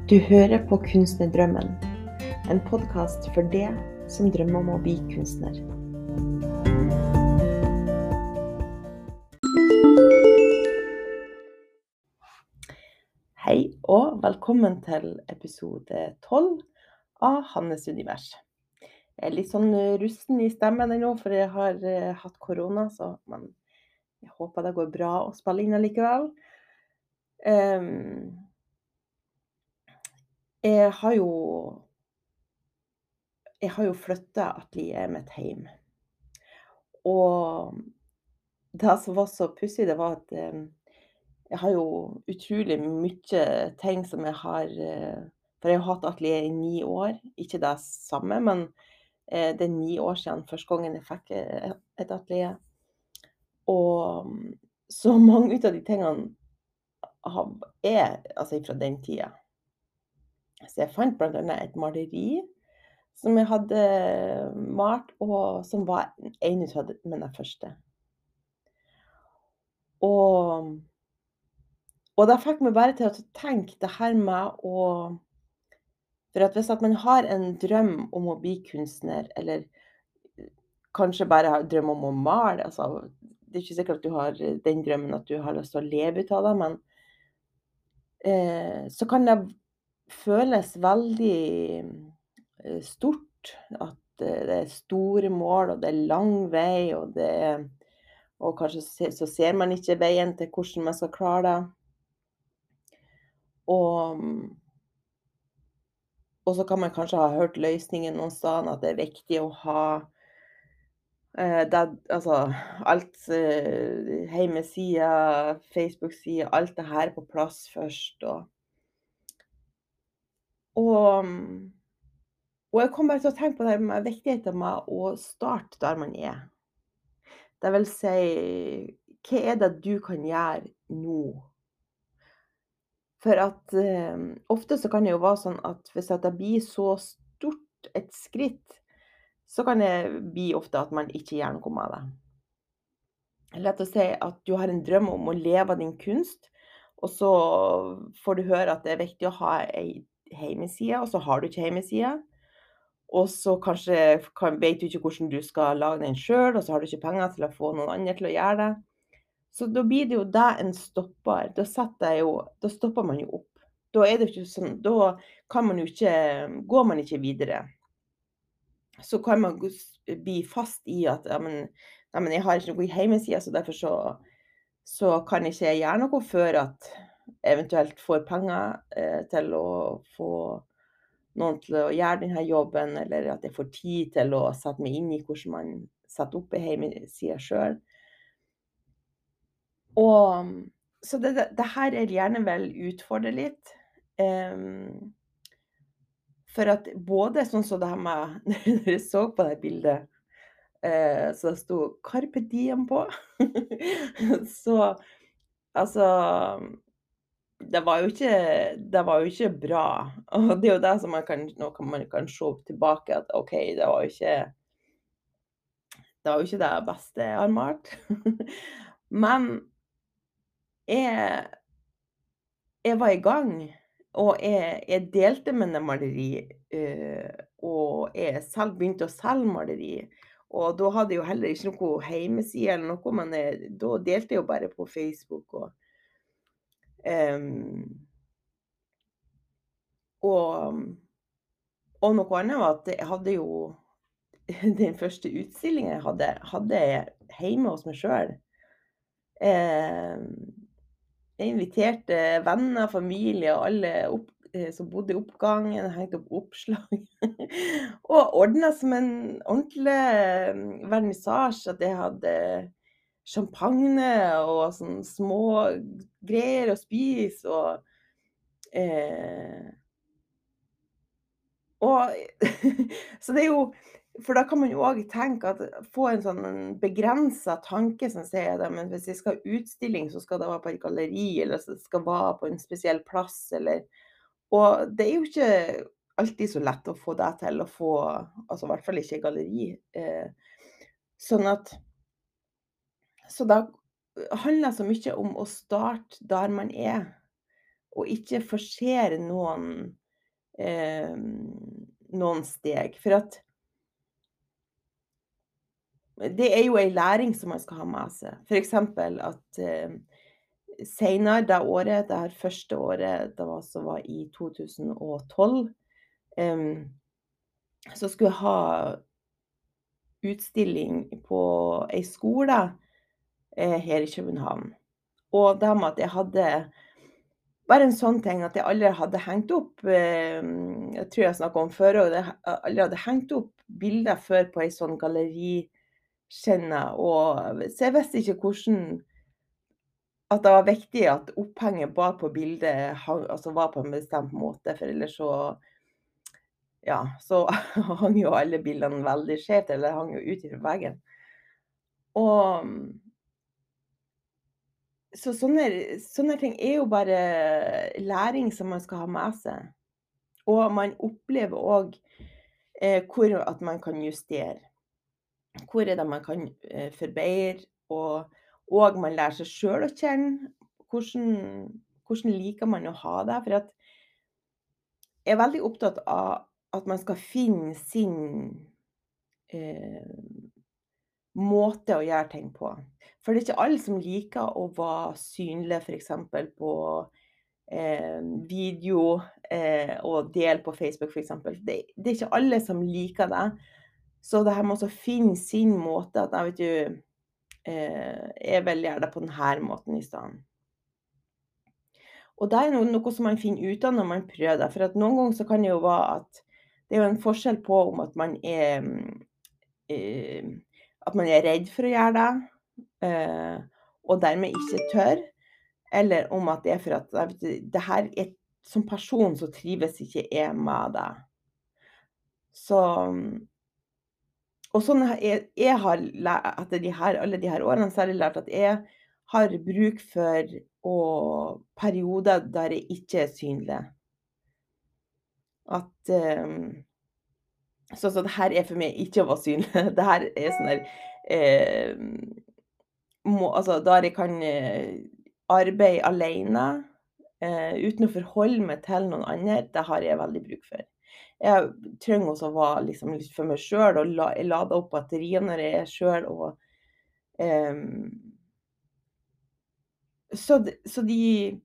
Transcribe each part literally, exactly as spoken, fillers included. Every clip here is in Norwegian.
Du hører på Kunstnerdrømmen, en podcast for det som drømmer om å bli kunstner. Hei og velkommen til episode tolv av Hannes Univers. Jeg er litt sånn rusten i stemmen ennå, for jeg har uh, hatt korona, så men jeg håper det går bra å spille inn likevel. Um, jeg har jo jeg har jo flyttet atelieret mitt hjem. Og det som var så pussig, det var at um, jeg har jo utrolig mye ting som jeg har, uh, for jeg har hatt atelier i ni år, ikke det samme, men uh, det er ni år siden første gangen jeg fikk uh, et atelier. Og um, så mange ut av de tingene har, er altså fra den tiden. Så jeg fant blant annet et maleri som jeg hadde malt, og som var en av mine første. Og, og det fikk meg bare til å tenke det her med å, for at hvis at man har en drøm om å bli kunstner, eller kanskje bare har drøm om å male, altså, det er ikke sikkert at du har den drømmen at du har lyst til å leve ut av det, men eh, så kan det føles veldig eh, stort, at eh, det er store mål, og det er lang vei, og det er, og kanskje se, så ser man ikke veien til hvordan man skal klare det. Og, og så kan man kanskje ha hørt løsningen noen steder, at det er viktig å ha eh, det, altså, alt eh, hjemmesider, Facebook-sider, alt det her på plass først. Og, og, og jeg kom bare til å tenke på det med viktigheten med å starte der man er. Det vil si, hva er det du kan gjøre nå? For at eh, ofte så kan det jo være sånn at hvis at det blir så stort et skritt, så kan det bli ofte at man ikke gjør noe med det. Lett å si at du har en drøm om å leve av din kunst, og så får du høre at det er viktig å ha en hjemmeside, og så har du ikke hjemmeside. Og så kanskje kan, vet du ikke hvordan du skal lage den selv, og så har du ikke penger til å få noen andre til å gjøre det. Så da blir det jo det en stopper. Da, setter jeg jo, da stopper man jo opp. Da er det ikke sånn, da kan man jo ikke, går man ikke videre. Så kan man bli fast i at, ja, men, ja, men jeg har ikke noe hjemmeside, så derfor så, så kan ikke jeg gjøre noe før at eventuelt får penger eh, til å få noen til å gjøre denne jobben, eller at jeg får tid til å sette meg inn i hvordan man setter opp en hjemmeside selv. Og så det, det, det her er gjerne vel utfordre litt. Um, for at både sånn som det her med, når jeg så på det bildet, uh, så det stod Carpe Diem på. Så, altså, det var jo ikke, det var jo ikke bra. Og det er jo det som man kan, nå kan man kan se tilbake at, ok, det var jo ikke, det var jo ikke det beste jeg har malt. Men jeg, jeg var i gang, og jeg, jeg delte med en maleri, uh, og jeg selv begynte å selge maleri. Og da hadde jeg jo heller ikke noe hjemmeside eller noe, men jeg, da delte jeg jo bare på Facebook. Og, um, og, og noe annet var at jeg hadde jo den første utstillingen jeg hadde, hadde jeg hjemme hos meg selv. Um, Jeg inviterte venner, familie og alle opp, som bodde i oppgangen, jeg hengte opp oppslag. Og ordnet som en ordentlig vernissasje, at jeg hadde champagne og sånne små greier å spise. Og, eh, og så det er jo, for da kan man jo også tenke at, få en sånn begrenset tanke som sier det, men hvis jeg skal ha utstilling, så skal det være på et galleri, eller så skal det være på en spesiell plass, eller, og det er jo ikke alltid så lett å få det til å få, altså i hvert fall ikke galleri, eh, sånn at, så da handler det så mye om å starte der man er, og ikke forsere noen, eh, noen steg. For at det er jo en læring som man skal ha med seg. For eksempel at eh, senere det året, det her første året, det var, som var i to tusen og tolv, eh, så skulle jeg ha utstilling på en skole eh, her i København. Og det med at jeg hadde bare en sånn ting at jeg aldri hadde hengt opp, eh, jeg tror jeg snakket om før, og det, jeg aldri hadde hengt opp bilder før på en sånn galleriskinne, og så jeg visste ikke hvordan, at det var viktig at opphenget bak på bildet hang, altså var på en bestemt måte, for ellers så, ja, så hang jo alle bildene veldig skjevt, eller hang jo ut i veggen. Og så sånne, sånne ting er jo bare læring som man skal ha med seg. Og man opplever også eh, hvor at man kan justere. Hvor er det man kan eh, forbedre, og, og man lærer seg selv å kjenne. Hvordan, hvordan liker man å ha det? For at jeg er veldig opptatt av at man skal finne sin eh, måte å gjøre ting på. For det er ikke alle som liker å være synlig, for eksempel på eh, video, eh, og dele på Facebook, for eksempel. Det, det er ikke alle som liker det. Så det her med å finne sin måte, at jeg vet du, eh, jeg vil gjøre det på denne måten i stedet. Og det er noe, noe som man finner ut av når man prøver det. For at noen ganger så kan det jo være at det er jo en forskjell på om at man er eh, at man er redd for å gjøre det, eh, og dermed ikke tør, eller om at det er for at jeg vet, du, det her er, som person så trives ikke jeg med det. Så, og sånn jeg, jeg har lært, etter de her, alle de her årene, så har jeg lært at jeg har bruk for å, perioder der jeg ikke er synlig. At um, så, så det her er for meg ikke å være synlig. Det her er sånn der eh, må, altså, der jeg kan eh, arbeide alene, eh, uten å forholde meg til noen andre, det har jeg veldig bruk for. Jeg trenger også å være liksom, litt for meg selv, og la, jeg lader opp batterier når jeg er selv, og eh, så, de, så de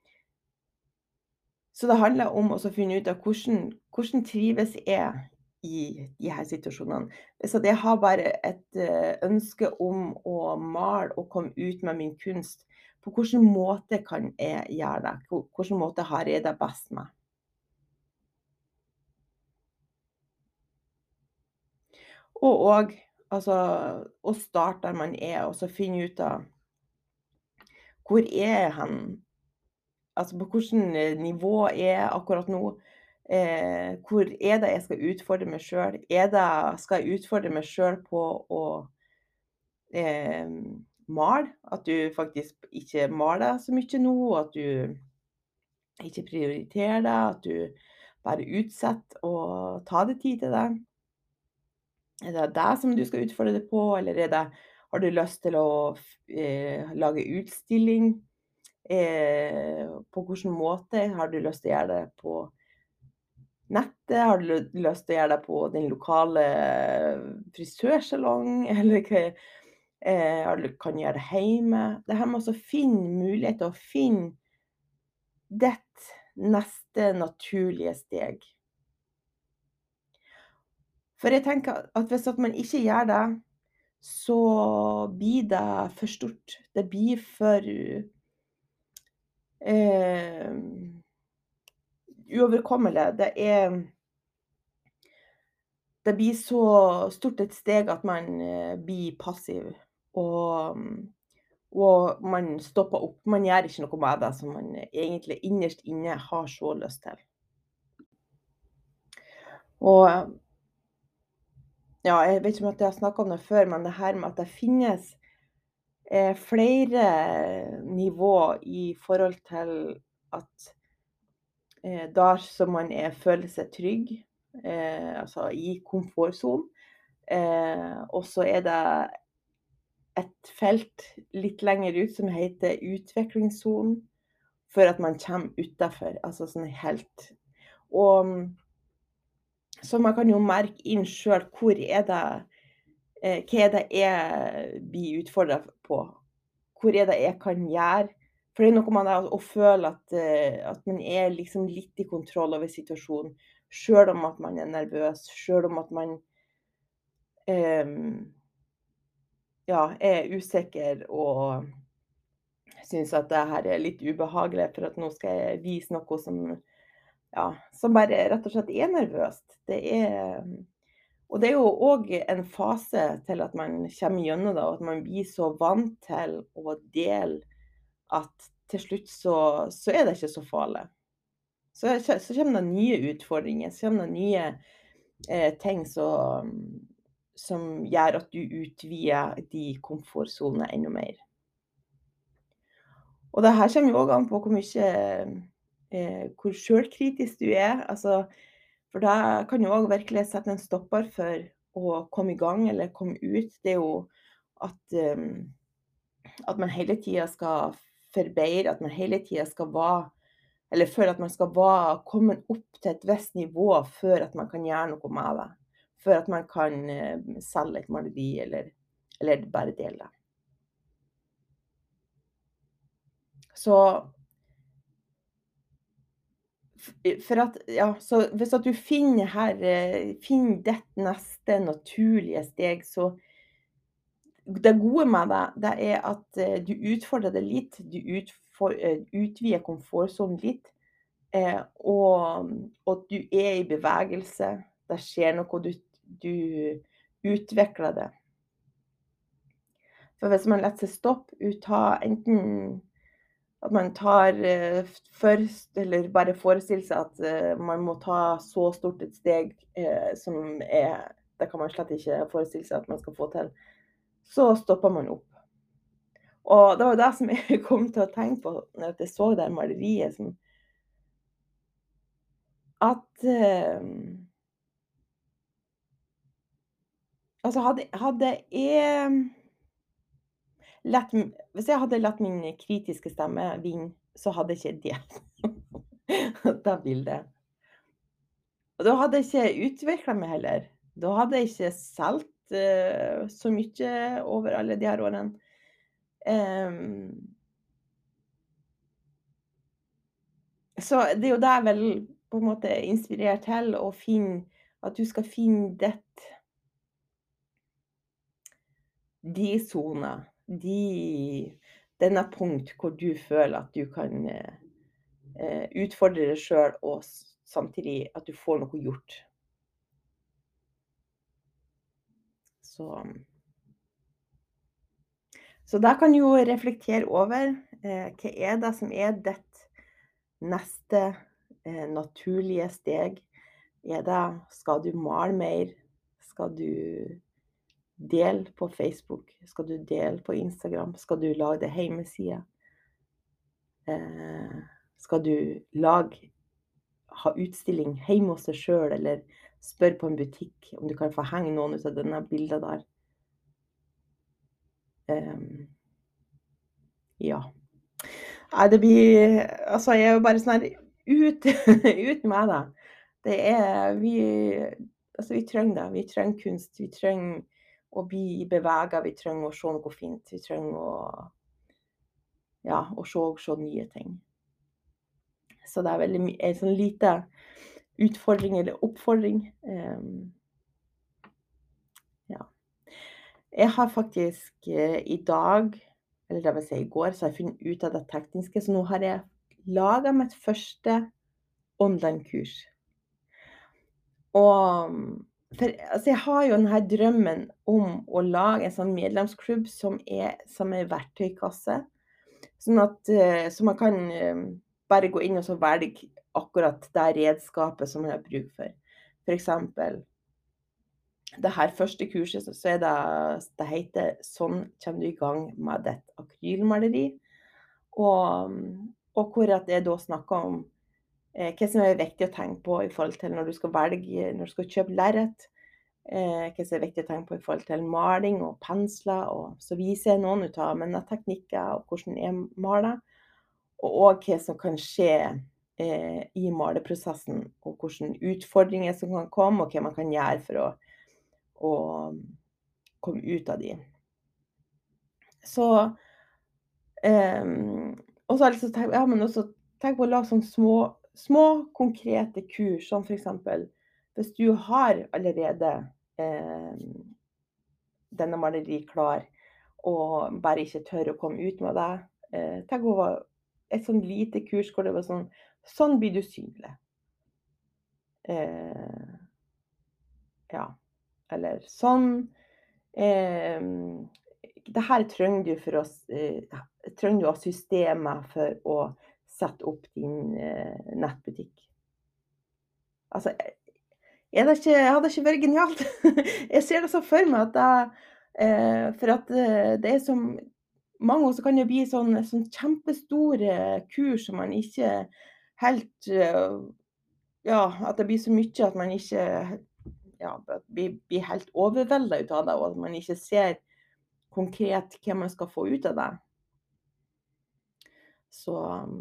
Så det handler om å finne ut av hvordan, hvordan trives jeg i de her situasjonene. Så jeg har bare et eh, ønske om å male og komme ut med min kunst. På hvilken måte kan jeg gjøre det? På hvilken måte har jeg det best med? Og også, altså, å starte der man er, og så finne ut av hvor er jeg hen? Altså på hvilket eh, nivå er jeg akkurat nå? Eh, hvor er det jeg skal utfordre meg selv? Er det, skal jeg utfordre meg selv på å eh, male? At du faktisk ikke maler så mye nå? At du ikke prioriterer det? At du bare utsetter og tar deg tid til det? Er det det som du skal utfordre deg på, eller er det, har du lyst til å eh, lage utstilling? Eh, på hvilken måte har du lyst til å gjøre det på nettet? Har du ly- lyst til å gjøre det på din lokale frisørsalong? Eller hva, eh, har du, kan du gjøre det hjemme? Det her med å finne muligheter, å finne ditt neste naturlige steg. For jeg tenker at hvis at man ikke gjør det, så blir det for stort. Det blir for eh, uoverkommelig. Det er Det blir så stort et steg at man eh, blir passiv, og og man stopper opp. Man gjør ikke noe med det som man egentlig innerst inne har så lyst til. Og ja, jeg vet ikke om at jeg har snakket om det før, men det her med at det finnes eh, flere nivå i forhold til at eh, der som man er, føler seg trygg, eh, altså i komfortzonen, eh, og så er det et felt litt lenger ut som heter utviklingssonen, før at man kommer utenfor, altså sånn helt. Og så man kan jo merke inn selv hvor er det, eh, hva er det jeg blir utfordret på? Hvor er det jeg kan gjøre? For det er noe med det å føle at, eh, at man er liksom litt i kontroll over situasjonen, selv om at man er nervøs, selv om at man Ehm, ja, er usikker og synes at det her er litt ubehagelig, for at nå skal jeg vise noe som, ja, som bare rett og slett er nervøst. Det er og det er jo også en fase til at man kommer gjennom det, og at man blir så vant til å dele at til slutt så så er det ikke så farlig. Så så kommer det nye utfordringer, så kommer det nye, eh, ting som som gjør at du utvider de komfortsonene enda mer. Og det her kommer jo også an på hvor mye eh, hvor selvkritisk du er, altså, for det kan jo også virkelig sette en stopper for å komme i gang eller komme ut. Det er jo at, eh, at man hele tiden skal forbedre, at man hele tiden skal være, eller for at man skal være kommet opp til et visst nivå før at man kan gjøre noe med det. Før at man kan eh, selge et maleri eller, eller bare dele det. Så f for at ja, så hvis at du finner her, eh, finner ditt neste naturlige steg, så det gode med det, det er at, eh, du utfordrer det litt, du utfor eh, utvider komfortsonen litt, eh, og og at du er i bevegelse. Det skjer noe, du du utvikler det. For hvis man lar seg stoppe ut av enten at man tar, eh, først eller bare forestiller seg at, eh, man må ta så stort et steg, eh, som er det kan man slett ikke forestille seg at man skal få til. Så stopper man opp. Og det var jo det som jeg kom til å tenke på når jeg så det maleriet som at, eh, altså hadde hadde jeg latt m hvis jeg hadde latt min kritiske stemme vinne, så hadde ikke jeg delt det bildet. Og da hadde jeg ikke utvikla meg heller. Da hadde jeg ikke solgt, eh, så mye over alle de her årene. Ehm, så det er jo det jeg vel på en måte inspirerer til, å finne at du skal finne ditt de soner, de denne punkt hvor du føler at du kan, eh, eh, utfordre deg selv, og s samtidig at du får noe gjort. Så så der kan du jo reflektere over, eh, hva er det som er ditt neste, eh, naturlige steg? Er det skal du male mer? Skal du dele på Facebook? Skal du dele på Instagram? Skal du lage deg hjemmeside? Eh, skal du lage ha utstilling hjemme hos deg selv, eller spørre på en butikk om du kan få henge noen ut av denne bildet der? Ehm, ja. Nei, det blir altså, jeg er jo bare sånn her ut ut med det. Det er vi altså, vi trenger det. Vi trenger kunst. Vi trenger å bli beveget. Vi trenger å se noe fint. Vi trenger å ja, å se se nye ting. Så det er veldig my en sånn lite utfordring eller oppfordring. Ehm, ja. Jeg har faktisk, eh, i dag, eller det vil si i går, så har jeg funnet ut av det tekniske, så nå har jeg laget mitt første online-kurs. Og for altså, jeg har jo den her drømmen om å lage en sånn medlemsklubb som er som en verktøykasse, sånn at, eh, så man kan, eh, bare gå inn og så velge akkurat det redskapet som man har bruk for. For eksempel det her første kurset, så så er det det heter «Sånn kommer du i gang med ditt akrylmaleri», og og hvor at jeg da snakker om, eh, hva som er viktig å tenke på i forhold til når du skal velge når du skal kjøpe lerret, eh, hva som er viktig å tenke på i forhold til maling og pensler, og så viser jeg noen ut av mine teknikker og hvordan jeg maler. og også hva som kan skje eh, i maleprosessen, og hvilke utfordringer som kan komme, og hva man kan gjøre for å, å komme ut av de. Så, eh, og så har jeg lyst til å tenke, ja, men også tenk på å lage sånne små, små konkrete kurs, som for eksempel, hvis du har allerede eh, denne maleri klar, og bare ikke tør å komme ut med det, eh, tenk over et sånn lite kurs hvor det var sånn, sånn blir du synlig. Eh, ja, eller sånn, eh, det her trenger du for å, eh, trenger du å ha systemer for å sette opp din eh, nettbutikk. Altså, er det ikke, hadde det ikke vært genialt? Jeg ser det så for meg at det, eh, for at eh, det er som, mange ganger så kan det bli sånn, sånn kjempestore kurs som man ikke helt, eh, ja, at det blir så mye at man ikke, ja, blir, blir helt overveldet ut av det, og at man ikke ser konkret hva man skal få ut av det. Så,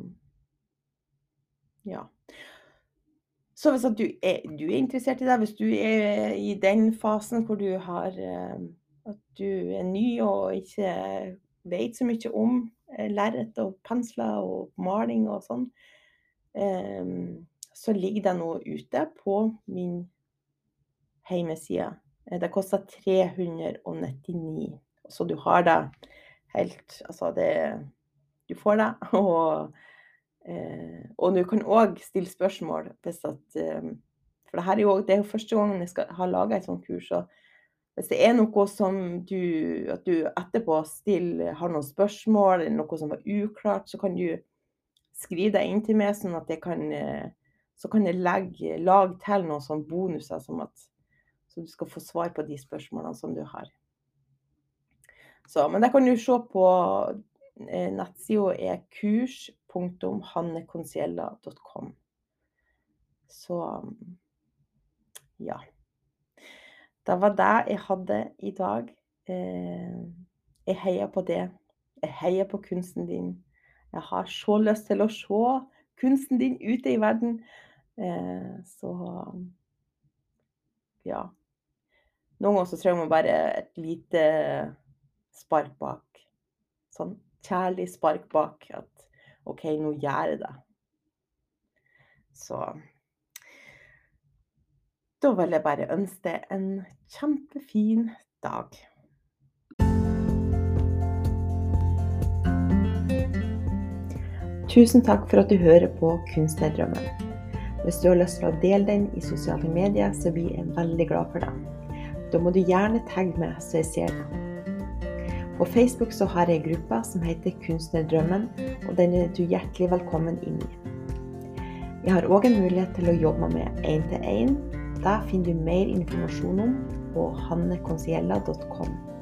ja. Så hvis at du, er, du er interessert i det, hvis du er i den fasen hvor du har, eh, at du er ny og ikke vet så mye om eh, lerret og pensler og maling og sånn, eh, så ligger det nå ute på min hjemmeside. Eh, Det koster tre hundre nittini, så du har det helt, altså det, du får det, og Eh, og du kan også stille spørsmål hvis at, eh, for det her er jo, det er jo første gangen jeg skal ha laget et sånt kurs, og hvis det er noe som du, at du etterpå stiller, har noen spørsmål, eller noe som var uklart, så kan du skrive deg inn til meg, sånn at jeg kan, eh, så kan jeg legge, lage til noen sånne bonuser, som at, så du skal få svar på de spørsmålene som du har. Så, men det kan du se på, eh, nettsiden er kurs punktum hanneconsiella punktum com. Så, ja. Det var det jeg hadde i dag. Eh, jeg heier på det. Jeg heier på kunsten din. Jeg har så lyst til å se kunsten din ute i verden. Eh, så, ja. Noen ganger så trenger man bare et lite spark bak. Sånn kjærlig spark bak, at ok, nå gjør jeg det. Så da vil jeg bare ønske deg en kjempefin dag. Tusen takk for at du hører på Kunstnerdrømmen. Hvis du har lyst til å dele den i sosiale medier, så blir jeg veldig glad for det. Da må du gjerne tagge meg, så jeg ser det. På Facebook så har jeg en gruppe som heter Kunstnerdrømmen, og den er du hjertelig velkommen inn i. Jeg har også en mulighet til å jobbe med en til en. Der finner du mer informasjon om på hanneconsiella punktum com.